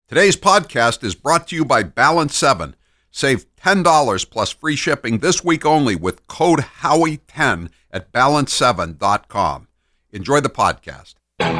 Today's podcast is brought to you by Balance 7. Save $10 plus free shipping this week only with code Howie10 at balance7.com. Enjoy the podcast.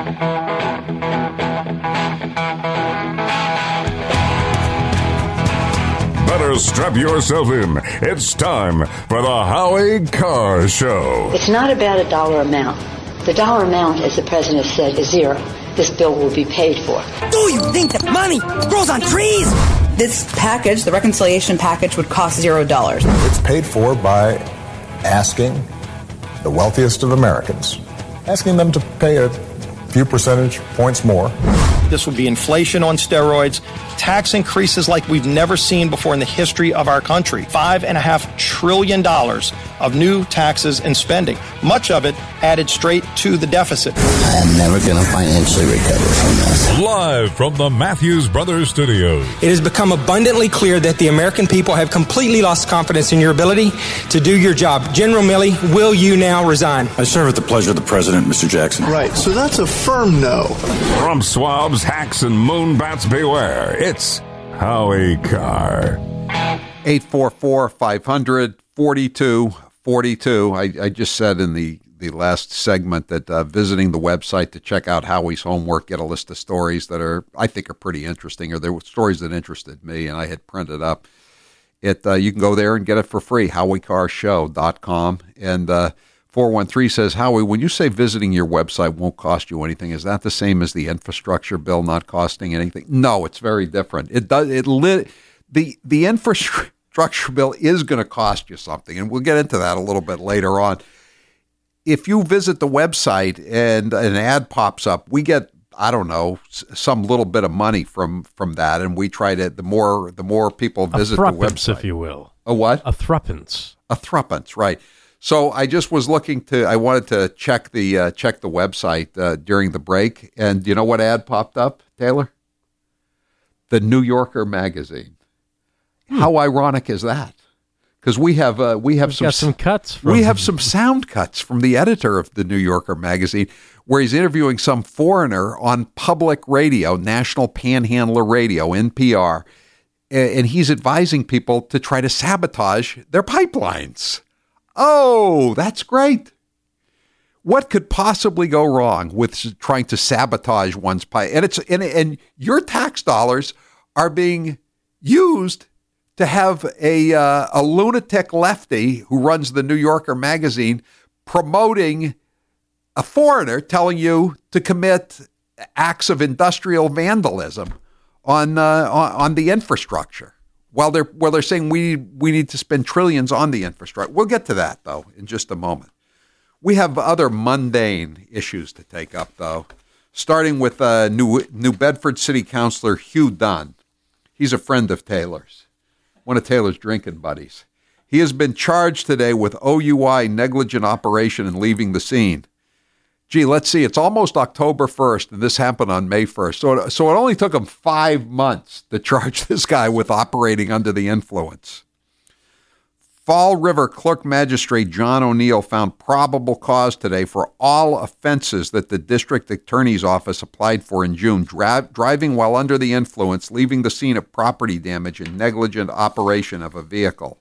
Better strap yourself in. It's time for the Howie Carr Show. It's not about a dollar amount. The dollar amount, as the president said, is zero. This bill will be paid for. Do you think that money grows on trees? This package, the reconciliation package, would cost $0. It's paid for by asking the wealthiest of Americans, asking them to pay a few percentage points more. This will be inflation on steroids, tax increases like we've never seen before in the history of our country. $5.5 trillion of new taxes and spending, much of it added straight to the deficit. I am never going to financially recover from this. Live from the Matthews Brothers Studios. It has become abundantly clear that the American people have completely lost confidence in your ability to do your job. General Milley, will you now resign? I serve at the pleasure of the president, Mr. Jackson. Right, so that's a firm no. From swabs, hacks, and moonbats beware, it's Howie Carr. 844-500-4242. I just said in the last segment that visiting the website to check out Howie's homework, get a list of stories that I think are prethetty interesting, or there were stories that interested me, and I had printed up. You can go there and get it for free, HowieCarrShow.com. And 413 says, Howie, when you say visiting your website won't cost you anything, is that the same as the infrastructure bill not costing anything? No, it's very different. The infrastructure bill is going to cost you something, and we'll get into that a little bit later on. If you visit the website and an ad pops up, we get, I don't know, some little bit of money from that, and we try to, the more people visit the website. If you will. A what? A threepence. A threepence, right. So I just was I wanted to check the website during the break, and you know what ad popped up, Taylor? The New Yorker magazine. How ironic is that? Because we have some cuts. We have some sound cuts from the editor of the New Yorker magazine, where he's interviewing some foreigner on public radio, National Panhandler Radio, NPR, and he's advising people to try to sabotage their pipelines. Oh, that's great. What could possibly go wrong with trying to sabotage one's pipe? And your tax dollars are being used to have a lunatic lefty who runs the New Yorker magazine promoting a foreigner, telling you to commit acts of industrial vandalism on the infrastructure. While they're saying we need to spend trillions on the infrastructure. We'll get to that, though, in just a moment. We have other mundane issues to take up, though, starting with New Bedford City Councilor Hugh Dunn. He's a friend of Taylor's, one of Taylor's drinking buddies. He has been charged today with OUI, negligent operation, and leaving the scene. Gee, let's see, it's almost October 1st, and this happened on May 1st. So it only took him 5 months to charge this guy with operating under the influence. Fall River Clerk Magistrate John O'Neill found probable cause today for all offenses that the District Attorney's Office applied for in June: driving while under the influence, leaving the scene of property damage, and negligent operation of a vehicle.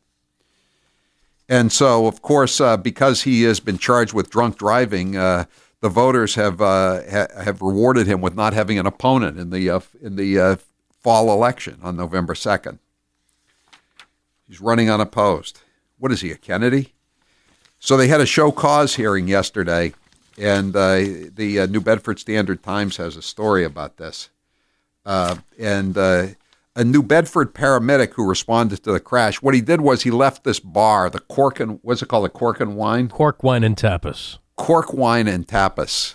And so, of course, because he has been charged with drunk driving, the voters have rewarded him with not having an opponent in the fall election on November 2nd. He's running unopposed. What is he, a Kennedy? So they had a show cause hearing yesterday, and the New Bedford Standard Times has a story about this. And a New Bedford paramedic who responded to the crash, what he did was he left this bar, the Cork and, what's it called, the Cork and Wine? Cork Wine and Tapas. Cork Wine and Tapas.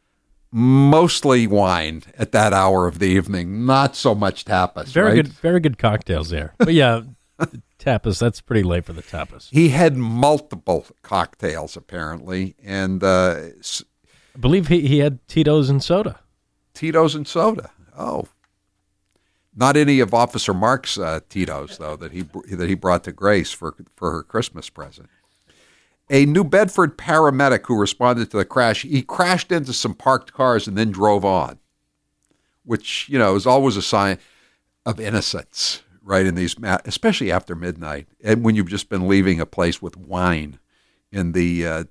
Mostly wine at that hour of the evening, not so much tapas. Very good cocktails there. But yeah, tapas, that's pretty late for the tapas. He had multiple cocktails, apparently, and I believe he had Tito's and soda. Tito's and soda. Oh. Not any of Officer Mark's Tito's, though, that he brought to Grace for her Christmas present. A New Bedford paramedic who responded to the crash, he crashed into some parked cars and then drove on, which, is always a sign. of innocence, right? In these, especially after midnight, and when you've just been leaving a place with wine in the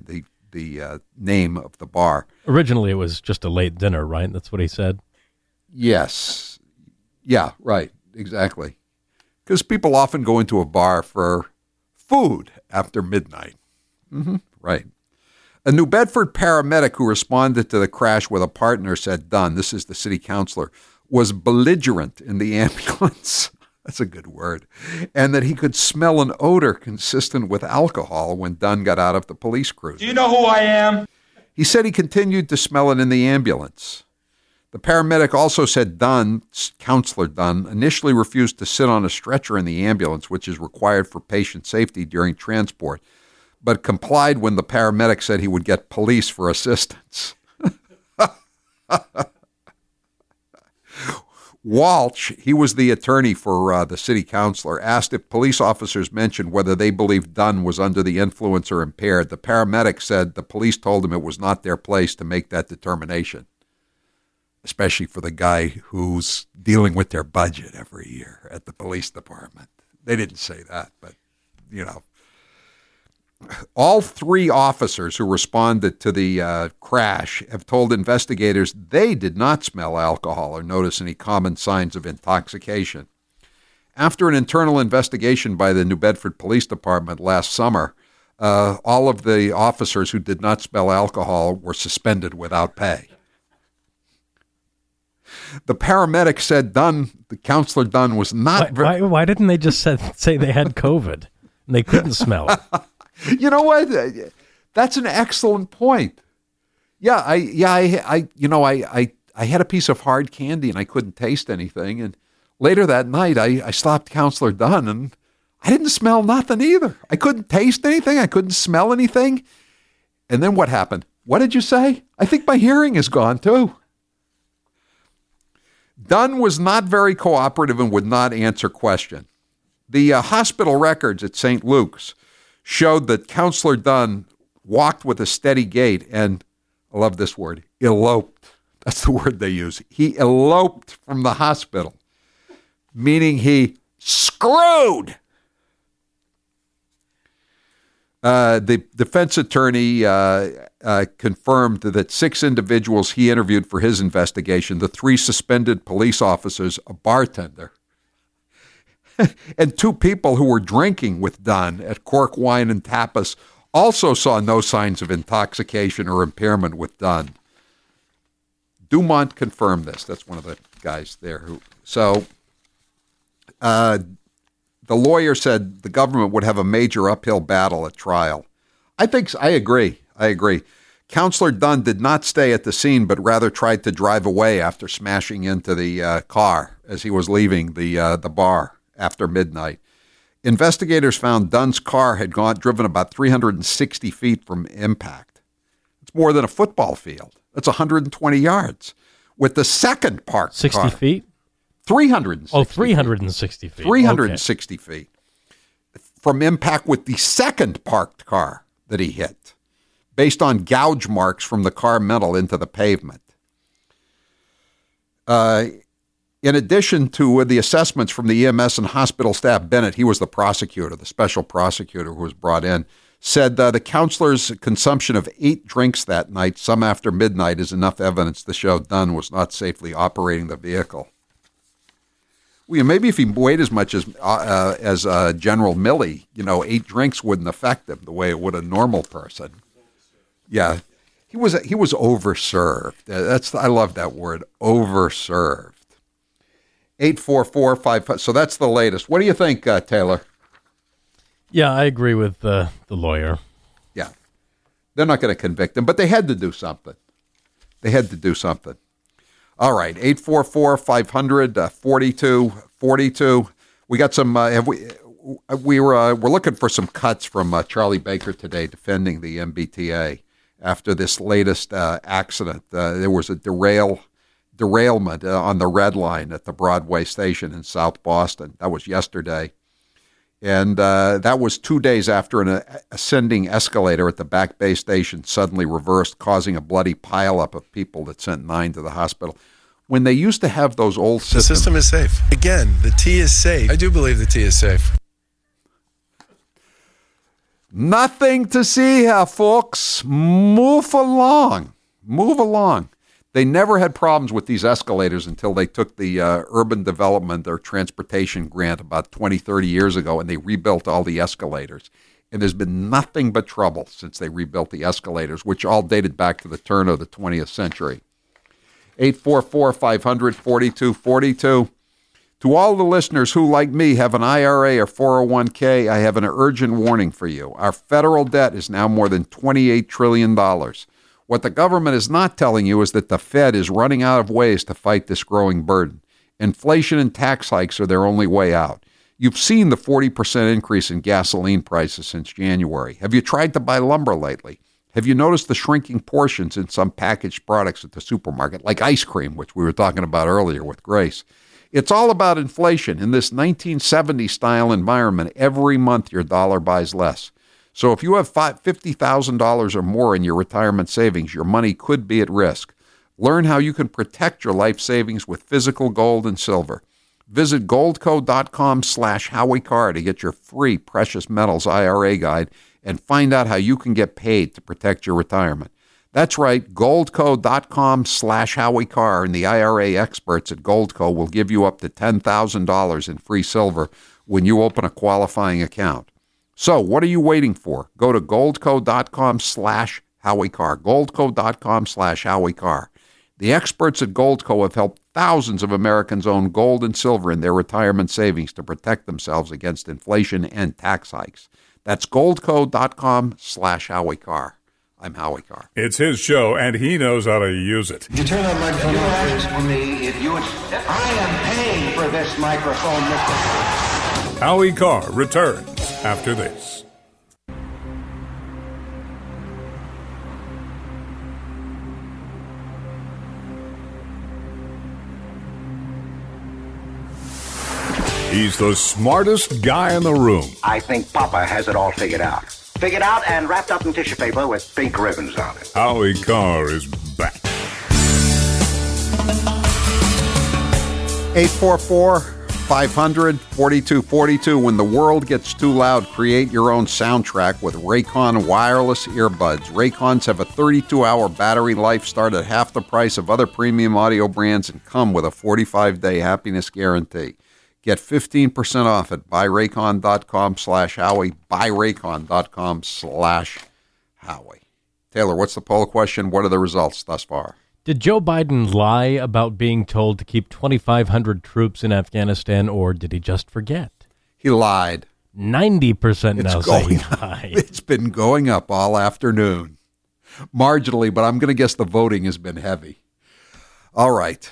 name of the bar. Originally, it was just a late dinner, right? That's what he said. Yes. Yeah. Right. Exactly. Because people often go into a bar for food after midnight. Mm-hmm. Right. A New Bedford paramedic who responded to the crash with a partner said Dunn, this is the city councilor, was belligerent in the ambulance. That's a good word. And that he could smell an odor consistent with alcohol when Dunn got out of the police cruiser. Do you know who I am? He said he continued to smell it in the ambulance. The paramedic also said Dunn, Counselor Dunn, initially refused to sit on a stretcher in the ambulance, which is required for patient safety during transport, but complied when the paramedic said he would get police for assistance. Walsh, he was the attorney for the city councilor, asked if police officers mentioned whether they believed Dunn was under the influence or impaired. The paramedic said the police told him it was not their place to make that determination, especially for the guy who's dealing with their budget every year at the police department. They didn't say that, but, you know. All three officers who responded to the crash have told investigators they did not smell alcohol or notice any common signs of intoxication. After an internal investigation by the New Bedford Police Department last summer, all of the officers who did not smell alcohol were suspended without pay. The paramedic said the Counselor Dunn was not... Why didn't they just say they had COVID and they couldn't smell it? You know what? That's an excellent point. Yeah, I had a piece of hard candy and I couldn't taste anything. And later that night, I stopped Counselor Dunn and I didn't smell nothing either. I couldn't taste anything. I couldn't smell anything. And then what happened? What did you say? I think my hearing is gone too. Dunn was not very cooperative and would not answer questions. The hospital records at St. Luke's showed that Counselor Dunn walked with a steady gait and, I love this word, eloped. That's the word they use. He eloped from the hospital, meaning he screwed. The defense attorney confirmed that 6 individuals he interviewed for his investigation, the 3 suspended police officers, a bartender, and 2 people who were drinking with Dunn at Cork Wine and Tapas also saw no signs of intoxication or impairment with Dunn. Dumont confirmed this. That's one of the guys there who. So the lawyer said the government would have a major uphill battle at trial. I agree. Counselor Dunn did not stay at the scene, but rather tried to drive away after smashing into the car as he was leaving the bar after midnight. Investigators found Dunn's car had driven about 360 feet from impact. It's more than a football field. That's 120 yards. With the second parked 60 car, feet? 360 Oh, 360 feet. 360 feet from impact with the second parked car that he hit, based on gouge marks from the car metal into the pavement. In addition to the assessments from the EMS and hospital staff, Bennett, he was the prosecutor, the special prosecutor who was brought in, said the counselor's consumption of 8 drinks that night, some after midnight, is enough evidence to show Dunn was not safely operating the vehicle. Well, maybe if he weighed as much as General Milley, 8 drinks wouldn't affect him the way it would a normal person. Yeah, he was overserved. I love that word, overserved. 844-55. So that's the latest. What do you think, Taylor? Yeah, I agree with the lawyer. Yeah. They're not going to convict him, but they had to do something. All right, 844-500-4242. We got some, we're looking for some cuts from Charlie Baker today defending the MBTA after this latest accident. There was a derailment on the Red Line at the Broadway station in South Boston. That was yesterday. And that was 2 days after an ascending escalator at the Back Bay station suddenly reversed, causing a bloody pileup of people that sent 9 to the hospital. when they used to have those old systems. The system is safe. Again, the tea is safe. I do believe the tea is safe. Nothing to see here, folks. Move along. Move along. They never had problems with these escalators until they took the urban development or transportation grant about 20, 30 years ago, and they rebuilt all the escalators. And there's been nothing but trouble since they rebuilt the escalators, which all dated back to the turn of the 20th century. 844-500-4242. To all the listeners who, like me, have an IRA or 401k, I have an urgent warning for you. Our federal debt is now more than $28 trillion. What the government is not telling you is that the Fed is running out of ways to fight this growing burden. Inflation and tax hikes are their only way out. You've seen the 40% increase in gasoline prices since January. Have you tried to buy lumber lately? Have you noticed the shrinking portions in some packaged products at the supermarket, like ice cream, which we were talking about earlier with Grace? It's all about inflation. In this 1970s-style environment, every month your dollar buys less. So if you have $50,000 or more in your retirement savings, your money could be at risk. Learn how you can protect your life savings with physical gold and silver. Visit goldco.com/Howie Carr to get your free precious metals IRA guide and find out how you can get paid to protect your retirement. That's right, goldco.com/Howie Carr, and the IRA experts at Goldco will give you up to $10,000 in free silver when you open a qualifying account. So what are you waiting for? Go to goldco.com/Howie Carr, goldco.com/Howie Carr. The experts at Goldco have helped thousands of Americans own gold and silver in their retirement savings to protect themselves against inflation and tax hikes. That's goldco.com/Howie Carr. I'm Howie Carr. It's his show, and he knows how to use it. You turn that microphone on, please. For me, if you would, I am paying for this microphone, Mr. Howie Carr returns after this. He's the smartest guy in the room. I think Papa has it all figured out. Figured out and wrapped up in tissue paper with pink ribbons on it. Howie Carr is back. 844-500-4242. When the world gets too loud, create your own soundtrack with Raycon wireless earbuds. Raycons have a 32-hour battery life, start at half the price of other premium audio brands, and come with a 45-day happiness guarantee. Get 15% off at buyraycon.com/Howie, buyraycon.com/Howie. Taylor, what's the poll question? What are the results thus far? Did Joe Biden lie about being told to keep 2,500 troops in Afghanistan, or did he just forget? He lied. 90% now say he lied. It's been going up all afternoon. Marginally, but I'm going to guess the voting has been heavy. All right.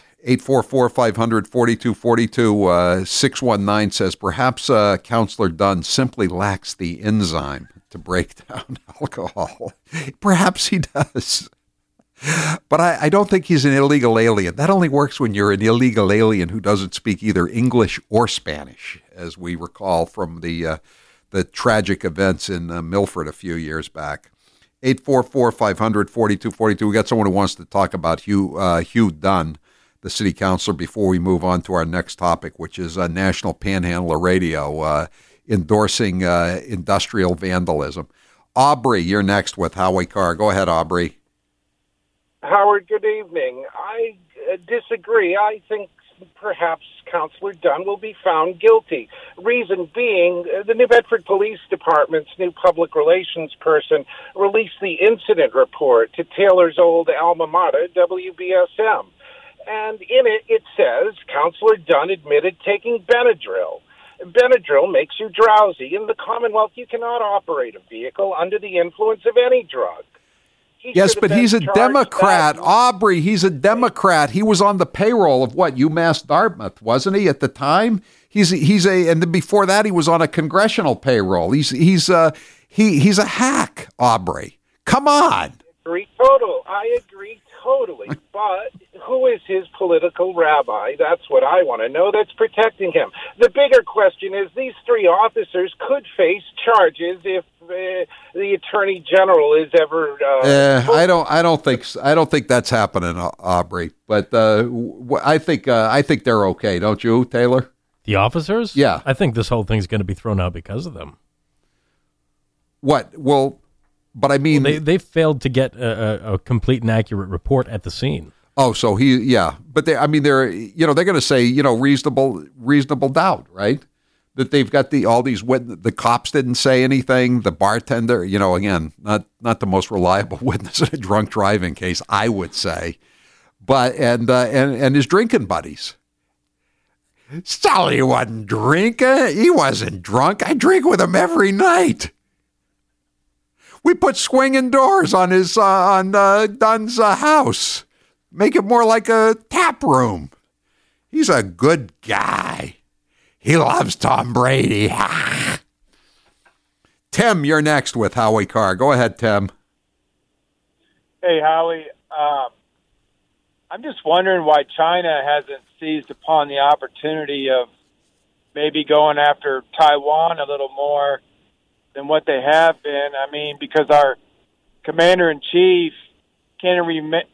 844-500-4242. 619 says, perhaps Counselor Dunn simply lacks the enzyme to break down alcohol. Perhaps he does. But I don't think he's an illegal alien. That only works when you're an illegal alien who doesn't speak either English or Spanish, as we recall from the tragic events in Milford a few years back. 844-500-4242. We got someone who wants to talk about Hugh Dunn, the city councilor, before we move on to our next topic, which is National Panhandler Radio, endorsing industrial vandalism. Aubrey, you're next with Howie Carr. Go ahead, Aubrey. Howard, good evening. I disagree. I think perhaps Councilor Dunn will be found guilty. Reason being, the New Bedford Police Department's new public relations person released the incident report to Taylor's old alma mater, WBSM. And in it, it says, Councilor Dunn admitted taking Benadryl. Benadryl makes you drowsy. In the Commonwealth, you cannot operate a vehicle under the influence of any drug. Yes, but he's a Democrat. Aubrey, he's a Democrat. He was on the payroll of what, UMass Dartmouth, wasn't he, at the time? He's and then before that, he was on a congressional payroll. He's a hack, Aubrey. Come on. I agree totally. But who is his political rabbi? That's what I want to know. That's protecting him. The bigger question is these three officers could face charges if the Attorney General is ever. I don't think that's happening, Aubrey. But I think they're okay, don't you, Taylor? The officers? Yeah. I think this whole thing's going to be thrown out because of them. What? Well, but I mean... Well, they failed to get a complete and accurate report at the scene. Oh, so But they're going to say, reasonable doubt, right? That they've got the cops didn't say anything. The bartender, again, not the most reliable witness in a drunk driving case, I would say. But, and his drinking buddies. Sully wasn't drinking. He wasn't drunk. I drink with him every night. We put swinging doors on his on Dunn's house. Make it more like a tap room. He's a good guy. He loves Tom Brady. Tim, you're next with Howie Carr. Go ahead, Tim. Hey, Howie. I'm just wondering why China hasn't seized upon the opportunity of maybe going after Taiwan a little more than what they have been. I mean, because our commander-in-chief cannot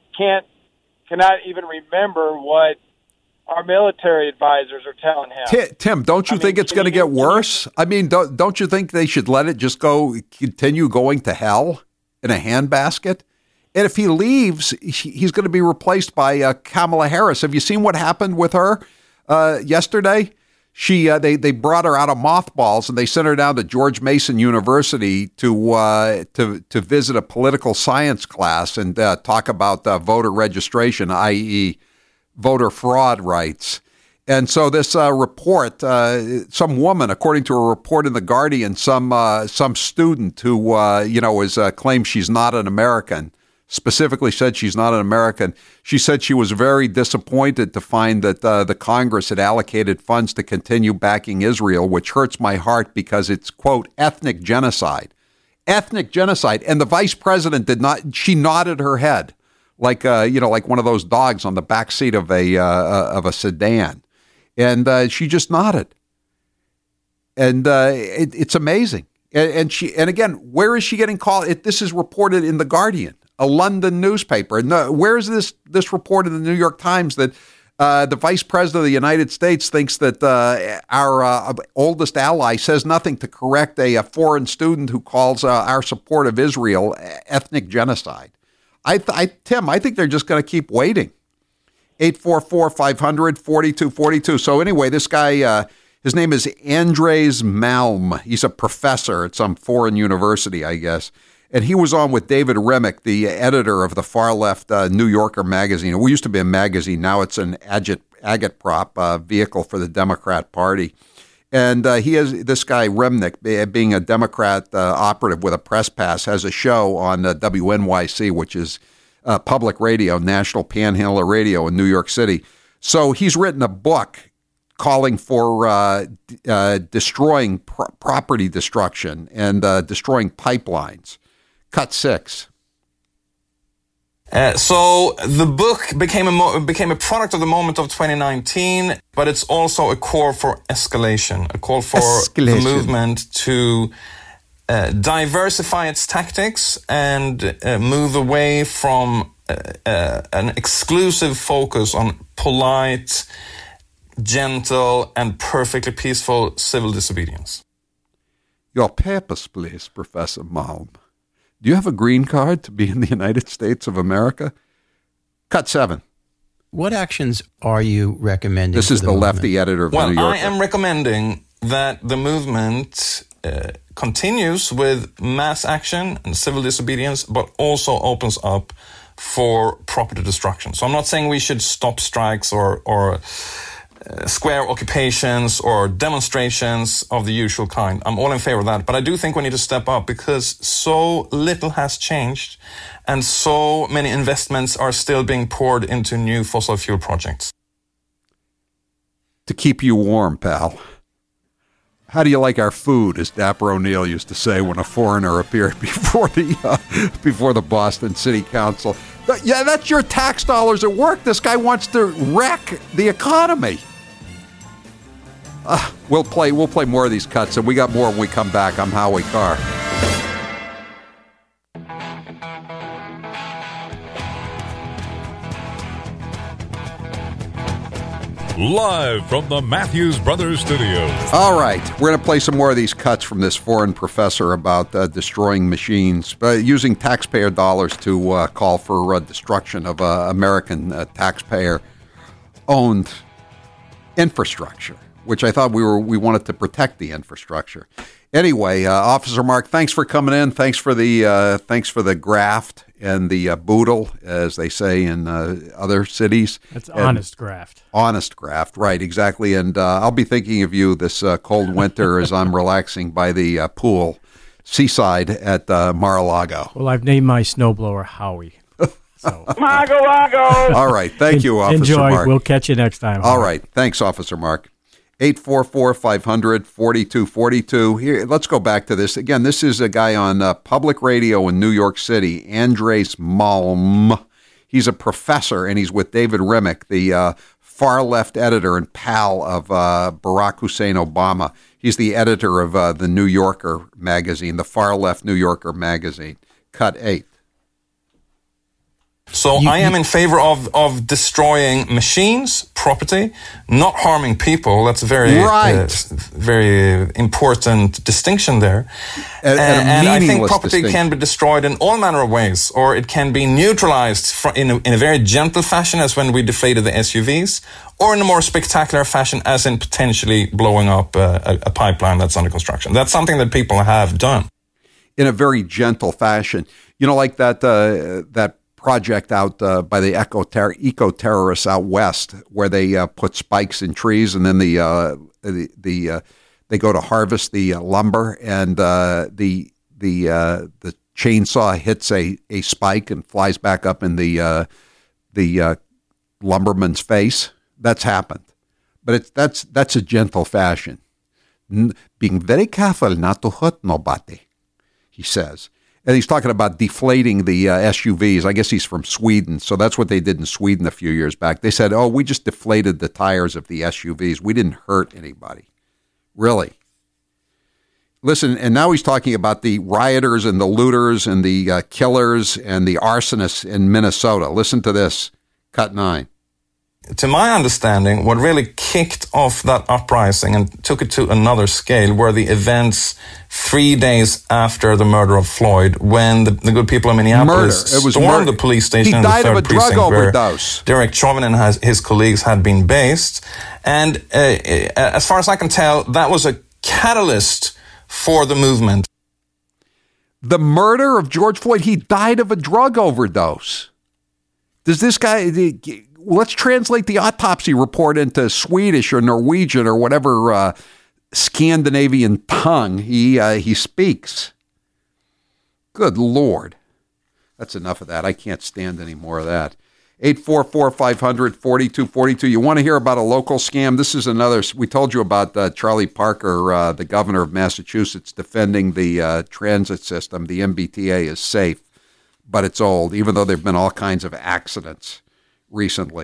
even remember what our military advisors are telling him. Tim, don't you think it's going to get worse? I mean, don't you think they should let it just continue going to hell in a handbasket? And if he leaves, he's going to be replaced by Kamala Harris. Have you seen what happened with her yesterday? They brought her out of mothballs and they sent her down to George Mason University to visit a political science class and talk about voter registration, i.e., voter fraud rights. And so this report, some woman, according to a report in The Guardian, some student who claims she's not an American. Specifically said she's not an American. She said she was very disappointed to find that the Congress had allocated funds to continue backing Israel, which hurts my heart because it's, quote, ethnic genocide. Ethnic genocide. And the vice president did not, she nodded her head like one of those dogs on the back seat of a sedan. And she just nodded. And it's amazing. And again, where is she getting called? This is reported in The Guardian, a London newspaper. And where is this report in the New York Times that the vice president of the United States thinks that our oldest ally says nothing to correct a foreign student who calls our support of Israel ethnic genocide? Tim, I think they're just going to keep waiting. 844-500-4242. So anyway, this guy, his name is Andres Malm. He's a professor at some foreign university, I guess. And he was on with David Remnick, the editor of the far-left New Yorker magazine. It used to be a magazine. Now it's an agitprop vehicle for the Democrat Party. And this guy, Remnick, being a Democrat operative with a press pass, has a show on WNYC, which is public radio, National Panhandler Radio in New York City. So he's written a book calling for destroying property destruction and destroying pipelines. Cut 6. So the book became a product of the moment of 2019, but it's also a call for escalation, a call for the movement to diversify its tactics and move away from an exclusive focus on polite, gentle, and perfectly peaceful civil disobedience. Your papers, please, Professor Malm. Do you have a green card to be in the United States of America? Cut 7. What actions are you recommending? This is the lefty editor of the New Yorker. Well, I am recommending that the movement continues with mass action and civil disobedience, but also opens up for property destruction. So I'm not saying we should stop strikes or square occupations or demonstrations of the usual kind. I'm all in favor of that. But I do think we need to step up because so little has changed and so many investments are still being poured into new fossil fuel projects. To keep you warm, pal. How do you like our food, as Dapper O'Neill used to say when a foreigner appeared before the Boston City Council. Yeah, that's your tax dollars at work. This guy wants to wreck the economy. We'll play more of these cuts, and we got more when we come back. I'm Howie Carr. Live from the Matthews Brothers Studios. All right, we're going to play some more of these cuts from this foreign professor about destroying machines, using taxpayer dollars to call for destruction of American taxpayer-owned infrastructure, which I thought we wanted to protect the infrastructure. Anyway, Officer Mark, thanks for coming in. Thanks for the graft and the boodle, as they say in other cities. That's honest graft. Honest graft, right, exactly. And I'll be thinking of you this cold winter as I'm relaxing by the pool, seaside at Mar-a-Lago. Well, I've named my snowblower Howie. So. Mago! All right, thank you, Officer Enjoy. Mark. We'll catch you next time. All right, thanks, Officer Mark. 844-500-4242. Here, let's go back to this. Again, this is a guy on public radio in New York City, Andres Malm. He's a professor, and he's with David Remick, the far-left editor and pal of Barack Hussein Obama. He's the editor of the New Yorker magazine, the far-left New Yorker magazine. Cut 8. So I am in favor of destroying machines, property, not harming people. That's a very very important distinction there. And I think property can be destroyed in all manner of ways, or it can be neutralized in a very gentle fashion, as when we deflated the SUVs, or in a more spectacular fashion, as in potentially blowing up a pipeline that's under construction. That's something that people have done. In a very gentle fashion. You know, like that project out by the eco-terrorists out west, where they put spikes in trees, and then they go to harvest the lumber, and the chainsaw hits a spike and flies back up in the lumberman's face. That's happened, but that's a gentle fashion, being very careful not to hurt nobody, he says. And he's talking about deflating the SUVs. I guess he's from Sweden, so that's what they did in Sweden a few years back. They said, we just deflated the tires of the SUVs. We didn't hurt anybody. Really. Listen, and now he's talking about the rioters and the looters and the killers and the arsonists in Minnesota. Listen to this, cut 9. To my understanding, what really kicked off that uprising and took it to another scale were the events 3 days after the murder of Floyd, when the good people of Minneapolis stormed the police station in the 3rd precinct where Derek Chauvin and his colleagues had been based. And as far as I can tell, that was a catalyst for the movement. The murder of George Floyd, he died of a drug overdose. Does this guy... Let's translate the autopsy report into Swedish or Norwegian or whatever Scandinavian tongue he speaks. Good Lord. That's enough of that. I can't stand any more of that. 844-500-4242. You want to hear about a local scam? This is another. We told you about Charlie Parker, the governor of Massachusetts, defending the transit system. The MBTA is safe, but it's old, even though there have been all kinds of accidents recently.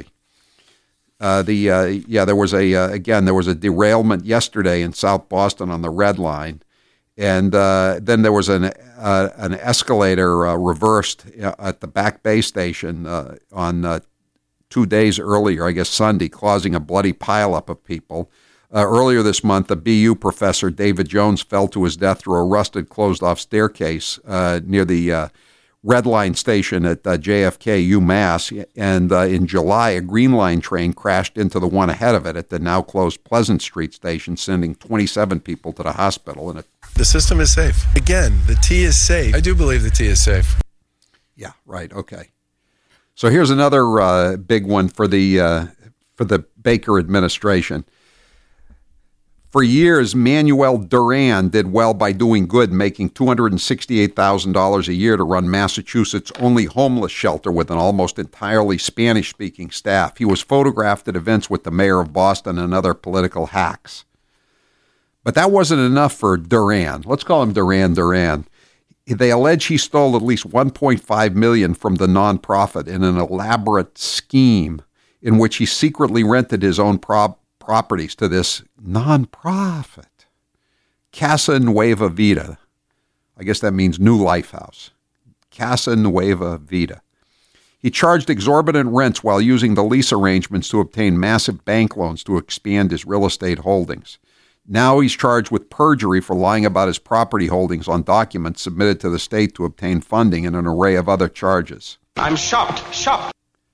There was a derailment yesterday in South Boston on the Red Line, and then there was an escalator reversed at the Back Bay station on 2 days earlier, I guess Sunday, causing a bloody pileup of people. Earlier this month, a BU professor, David Jones, fell to his death through a rusted, closed-off staircase near the Red Line station at JFK, UMass, and in July, a Green Line train crashed into the one ahead of it at the now-closed Pleasant Street station, sending 27 people to the hospital. The system is safe. Again, the T is safe. I do believe the T is safe. Yeah, right, okay. So here's another big one for the Baker administration. For years, Manuel Duran did well by doing good, making $268,000 a year to run Massachusetts' only homeless shelter with an almost entirely Spanish-speaking staff. He was photographed at events with the mayor of Boston and other political hacks. But that wasn't enough for Duran. Let's call him Duran. They allege he stole at least $1.5 million from the nonprofit in an elaborate scheme in which he secretly rented his own properties to this nonprofit, Casa Nueva Vida. I guess that means New Life House. Casa Nueva Vida. He charged exorbitant rents while using the lease arrangements to obtain massive bank loans to expand his real estate holdings. Now he's charged with perjury for lying about his property holdings on documents submitted to the state to obtain funding and an array of other charges. I'm shocked.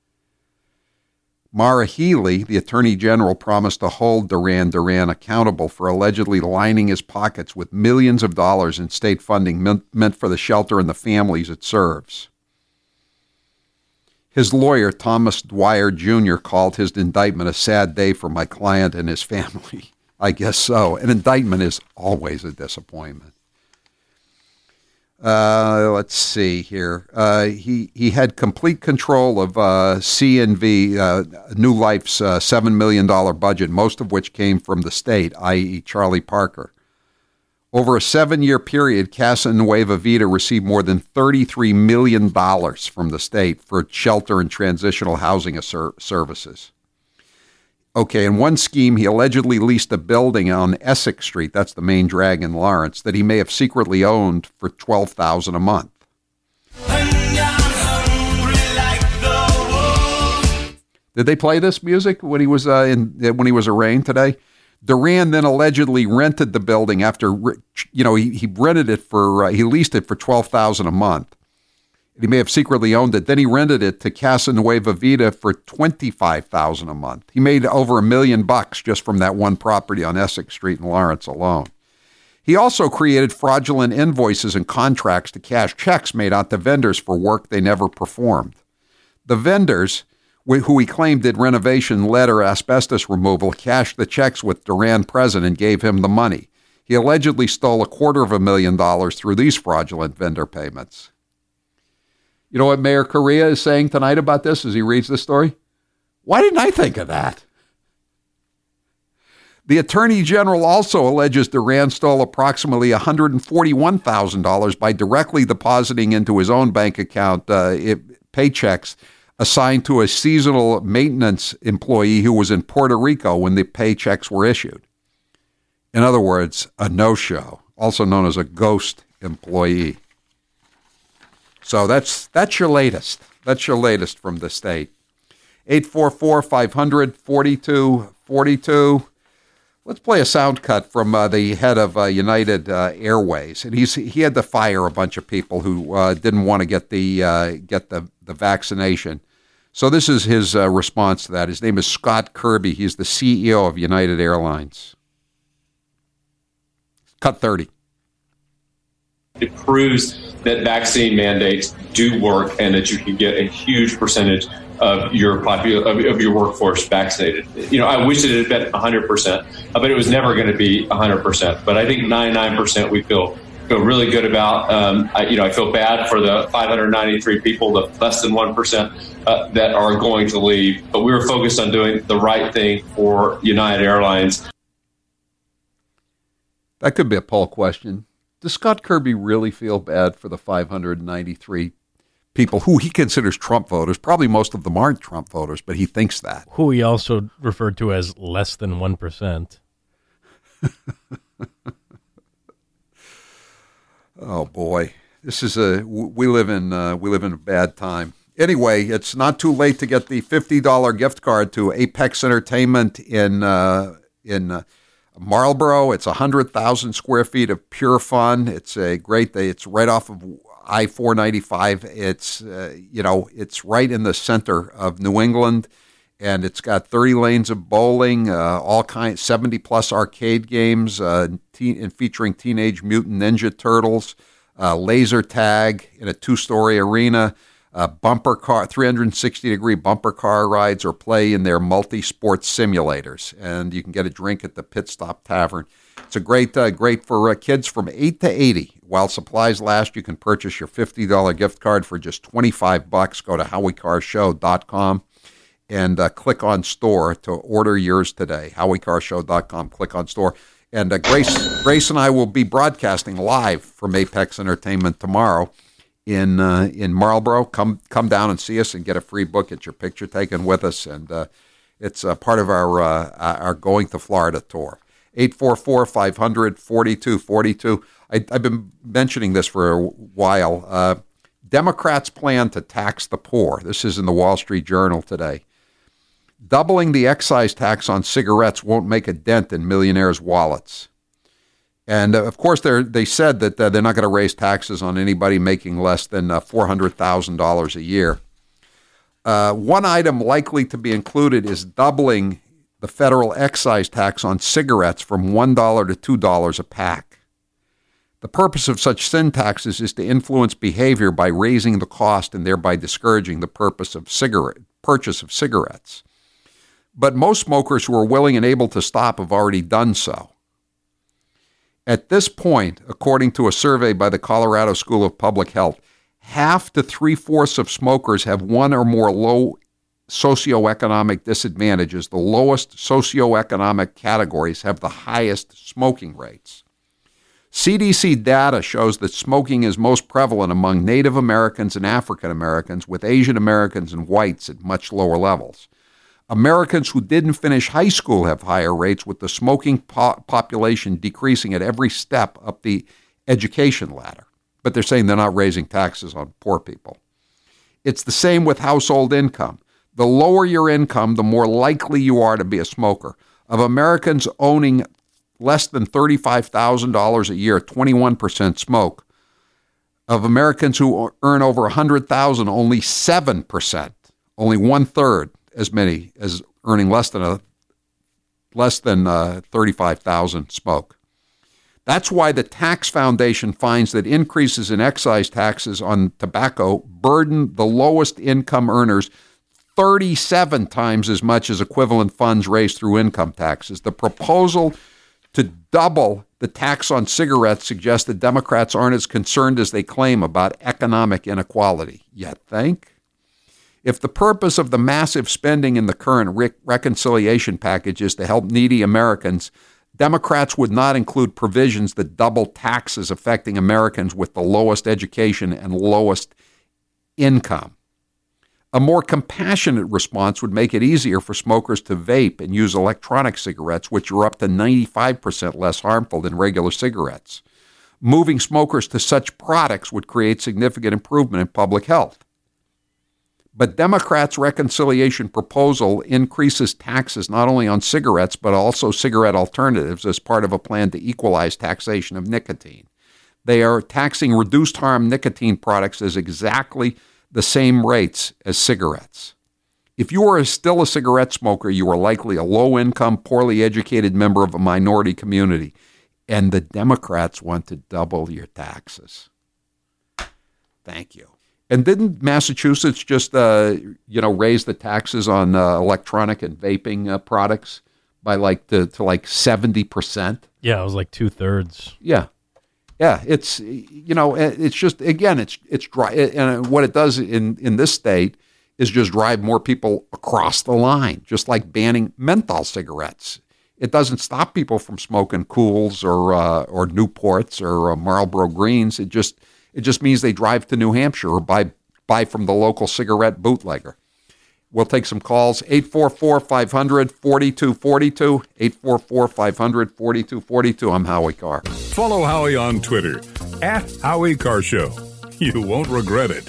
Maura Healey, the Attorney General, promised to hold Duran Duran accountable for allegedly lining his pockets with millions of dollars in state funding meant for the shelter and the families it serves. His lawyer, Thomas Dwyer Jr., called his indictment a sad day for my client and his family. I guess so. An indictment is always a disappointment. Let's see here. He had complete control of CNV, New Life's $7 million budget, most of which came from the state, i.e. Charlie Parker. Over a 7-year period, Casa Nueva Vida received more than $33 million from the state for shelter and transitional housing services. Okay, in one scheme, he allegedly leased a building on Essex Street, that's the main drag in Lawrence, that he may have secretly owned for $12,000 a month. Did they play this music when he was arraigned today? Duran then allegedly rented the building after, he rented it for, he leased it for $12,000 a month. He may have secretly owned it. Then he rented it to Casa Nueva Vida for $25,000 a month. He made over $1 million just from that one property on Essex Street in Lawrence alone. He also created fraudulent invoices and contracts to cash checks made out to vendors for work they never performed. The vendors, who he claimed did renovation, lead, or asbestos removal, cashed the checks with Duran present and gave him the money. He allegedly stole $250,000 through these fraudulent vendor payments. You know what Mayor Correa is saying tonight about this as he reads this story? Why didn't I think of that? The Attorney General also alleges Duran stole approximately $141,000 by directly depositing into his own bank account paychecks assigned to a seasonal maintenance employee who was in Puerto Rico when the paychecks were issued. In other words, a no-show, also known as a ghost employee. So that's your latest. That's your latest from the state. 844-500-4242. Let's play a sound cut from the head of United Airways, and he had to fire a bunch of people who didn't want to get the vaccination. So this is his response to that. His name is Scott Kirby. He's the CEO of United Airlines. Cut 30. It proves that vaccine mandates do work and that you can get a huge percentage of your workforce vaccinated. I wish it had been 100%, but it was never going to be 100%. But I think 99% we feel really good about. I feel bad for the 593 people, the less than 1% that are going to leave. But we were focused on doing the right thing for United Airlines. That could be a poll question. Does Scott Kirby really feel bad for the 593 people who he considers Trump voters? Probably most of them aren't Trump voters, but he thinks that. Who he also referred to as less than 1%. Oh boy, this is we live in a bad time. Anyway, it's not too late to get the $50 gift card to Apex Entertainment in Marlboro. It's 100,000 square feet of pure fun. It's a great day. It's right off of I-495. It's it's right in the center of New England, and it's got 30 lanes of bowling, all kinds, 70 plus arcade games, and featuring Teenage Mutant Ninja Turtles, laser tag in a 2-story arena. Bumper car, 360-degree bumper car rides, or play in their multi-sport simulators. And you can get a drink at the Pit Stop Tavern. It's a great for kids from 8 to 80. While supplies last, you can purchase your $50 gift card for just $25. Go to HowieCarShow.com and click on store to order yours today. HowieCarShow.com, click on store. And Grace and I will be broadcasting live from Apex Entertainment tomorrow in Marlboro. Come down and see us and get a free book. Get your picture taken with us, and it's part of our Going to Florida tour. 844-500-4242. I've been mentioning this for a while. Democrats plan to tax the poor. This is in the Wall Street Journal today. Doubling the excise tax on cigarettes won't make a dent in millionaires' wallets. And, of course, they said that they're not going to raise taxes on anybody making less than $400,000 a year. One item likely to be included is doubling the federal excise tax on cigarettes from $1 to $2 a pack. The purpose of such sin taxes is to influence behavior by raising the cost and thereby discouraging the purchase of cigarettes. But most smokers who are willing and able to stop have already done so. At this point, according to a survey by the Colorado School of Public Health, half to three-fourths of smokers have one or more low socioeconomic disadvantages. The lowest socioeconomic categories have the highest smoking rates. CDC data shows that smoking is most prevalent among Native Americans and African Americans, with Asian Americans and whites at much lower levels. Americans who didn't finish high school have higher rates, with the smoking population decreasing at every step up the education ladder. But they're saying they're not raising taxes on poor people. It's the same with household income. The lower your income, the more likely you are to be a smoker. Of Americans owning less than $35,000 a year, 21% smoke. Of Americans who earn over $100,000, only 7%, only one-third as many as earning less than 35,000 smoke. That's why the Tax Foundation finds that increases in excise taxes on tobacco burden the lowest income earners 37 times as much as equivalent funds raised through income taxes. The proposal to double the tax on cigarettes suggests that Democrats aren't as concerned as they claim about economic inequality. You think? If the purpose of the massive spending in the current reconciliation package is to help needy Americans, Democrats would not include provisions that double taxes affecting Americans with the lowest education and lowest income. A more compassionate response would make it easier for smokers to vape and use electronic cigarettes, which are up to 95% less harmful than regular cigarettes. Moving smokers to such products would create significant improvement in public health. But Democrats' reconciliation proposal increases taxes not only on cigarettes, but also cigarette alternatives as part of a plan to equalize taxation of nicotine. They are taxing reduced-harm nicotine products as exactly the same rates as cigarettes. If you are still a cigarette smoker, you are likely a low-income, poorly educated member of a minority community, and the Democrats want to double your taxes. Thank you. And didn't Massachusetts just, raise the taxes on electronic and vaping products by like 70%? Yeah, it was like 2/3. Yeah. It's it's just, again, it's dry, and what it does in this state is just drive more people across the line, just like banning menthol cigarettes. It doesn't stop people from smoking Kools or Newports or Marlboro Greens. It just means they drive to New Hampshire or buy from the local cigarette bootlegger. We'll take some calls. 844-500-4242. 844-500-4242. I'm Howie Carr. Follow Howie on Twitter @Howie Carr Show. You won't regret it.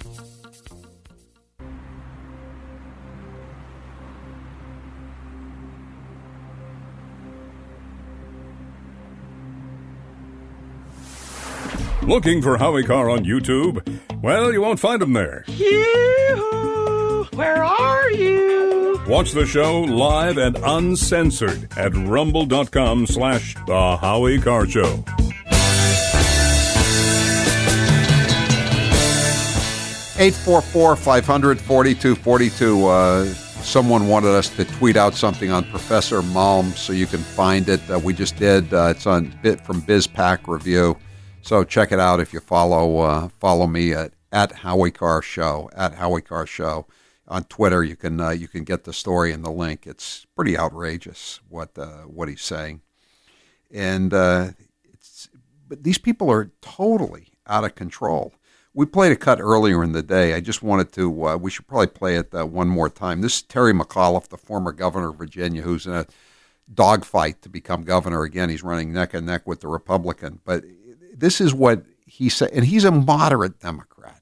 Looking for Howie Carr on YouTube? Well, you won't find him there. Yoo-hoo! Where are you? Watch the show live and uncensored at rumble.com/The Howie Carr Show. (844-500-4242). Someone wanted us to tweet out something on Professor Malm, so you can find it. We just did. It's on from BizPac Review. So check it out if you follow me at Howie Carr Show, at Howie Carr Show. On Twitter, you can get the story and the link. It's pretty outrageous what he's saying. And but these people are totally out of control. We played a cut earlier in the day. I just wanted to, we should probably play it one more time. This is Terry McAuliffe, the former governor of Virginia, who's in a dogfight to become governor again. He's running neck and neck with the Republican. But this is what he said, and he's a moderate Democrat.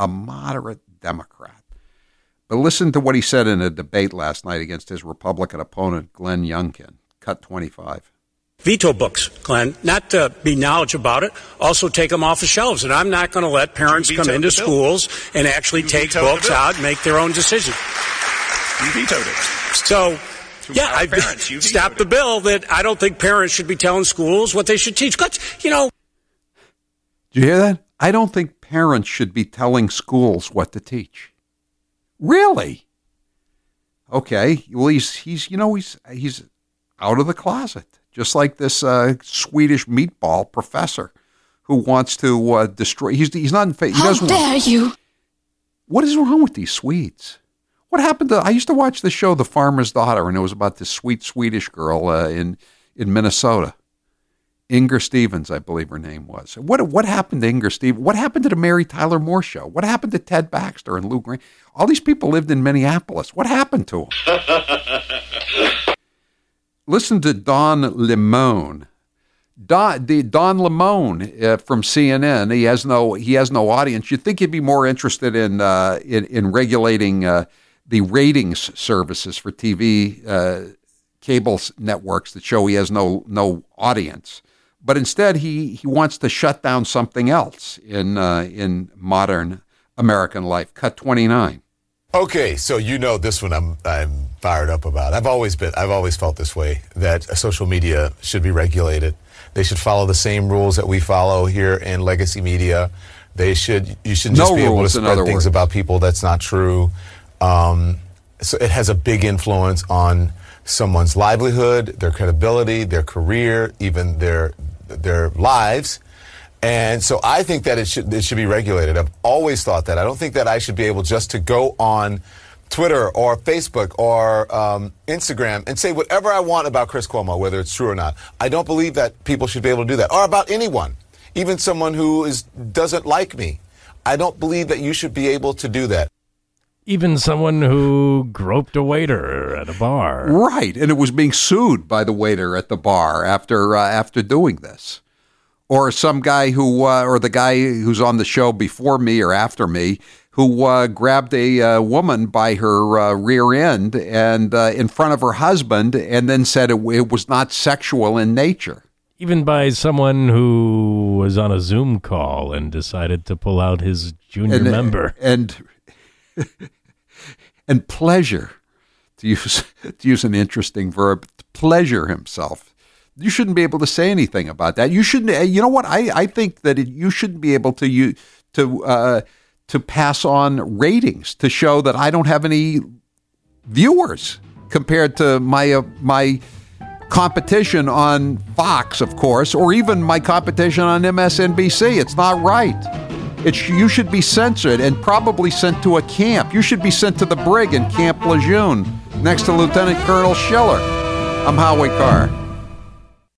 But listen to what he said in a debate last night against his Republican opponent, Glenn Youngkin. Cut 25. Veto books, Glenn, not to be knowledgeable about it, also take them off the shelves. And I'm not going to let parents come into schools and actually take books out and make their own decisions. You vetoed it. So, yeah, I stopped the bill that I don't think parents should be telling schools what they should teach. Did you hear that? I don't think parents should be telling schools what to teach. Really? Okay. Well, he's out of the closet. Just like this Swedish meatball professor who wants to destroy. He's not in favor. How dare you? What is wrong with these Swedes? What happened to? I used to watch the show The Farmer's Daughter, and it was about this sweet Swedish girl in Minnesota. Inger Stevens, I believe her name was. What happened to Inger Stevens? What happened to the Mary Tyler Moore Show? What happened to Ted Baxter and Lou Green? All these people lived in Minneapolis. What happened to them? Listen to Don Lemon. Don Lemon from CNN. He has no audience. You'd think he'd be more interested in regulating the ratings services for TV cable networks that show he has no audience. But instead, he wants to shut down something else in modern American life. Cut 29. Okay, so this one I'm fired up about. I've always felt this way, that social media should be regulated. They should follow the same rules that we follow here in legacy media. You shouldn't just be able to spread things about people that's not true. So it has a big influence on someone's livelihood, their credibility, their career, even their lives. And so I think that it should be regulated. I've always thought that. I don't think that I should be able just to go on Twitter or Facebook or Instagram and say whatever I want about Chris Cuomo, whether it's true or not. I don't believe that people should be able to do that. Or about anyone, even someone who doesn't like me. I don't believe that you should be able to do that. Even someone who groped a waiter at a bar. Right, and it was being sued by the waiter at the bar after doing this. Or some guy or the guy who's on the show before me or after me, who grabbed a woman by her rear end and in front of her husband, and then said it was not sexual in nature. Even by someone who was on a Zoom call and decided to pull out his junior member. And pleasure, to use an interesting verb, pleasure himself. You shouldn't be able to say anything about that. You shouldn't. You know what? I think that you shouldn't be able to pass on ratings to show that I don't have any viewers compared to my competition on Fox, of course, or even my competition on MSNBC. It's not right. You should be censored and probably sent to a camp. You should be sent to the brig in Camp Lejeune next to Lieutenant Colonel Schiller. I'm Howie Carr.